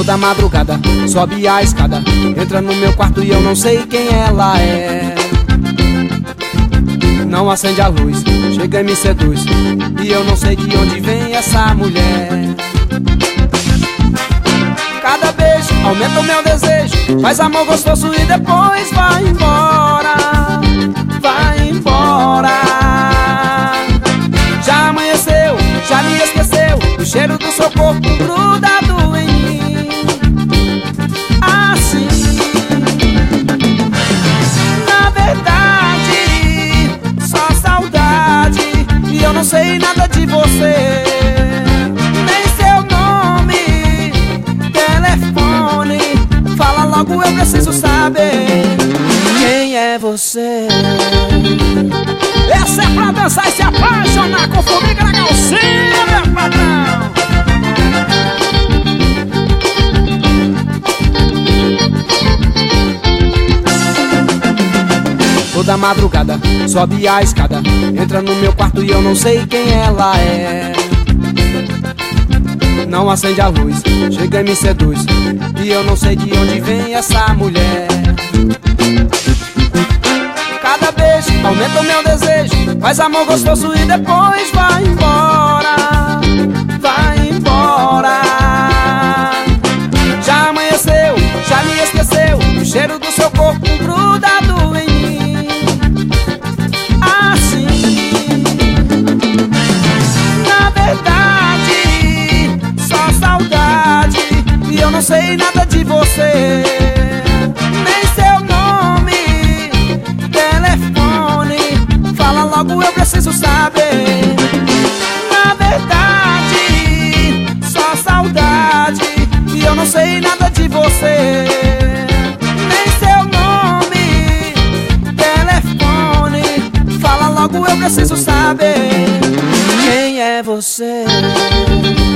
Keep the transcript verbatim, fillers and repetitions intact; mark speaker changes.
Speaker 1: Toda madrugada sobe a escada, entra no meu quarto e eu não sei quem ela é. Não acende a luz, chega e me seduz, e eu não sei de onde vem essa mulher. Cada beijo aumenta o meu desejo, faz amor gostoso e depois vai embora, vai embora. Já amanheceu, já me esqueceu, o cheiro do seu corpo grudado em mim. Assim, na verdade, só saudade, e eu não sei nada de você, nem seu nome, telefone. Fala logo, eu preciso saber quem é você. Essa é pra dançar e se apaixonar com formiga na calcinha, meu patrão. Toda madrugada sobe a escada, entra no meu quarto e eu não sei quem ela é. Não acende a luz, chega e me seduz, e eu não sei de onde vem essa mulher. Cada beijo aumenta o meu desejo, faz amor gostoso e depois vai embora, vai embora. Já amanheceu, já me esqueceu, o cheiro do seu corpo grudado em mim. Assim, na verdade, só saudade, e eu não sei nada de você, nem seu nome, telefone. Fala logo, eu preciso saber. Na verdade, só saudade, e eu não sei nada de você, nem seu nome, telefone. Fala logo, eu preciso saber quem é você.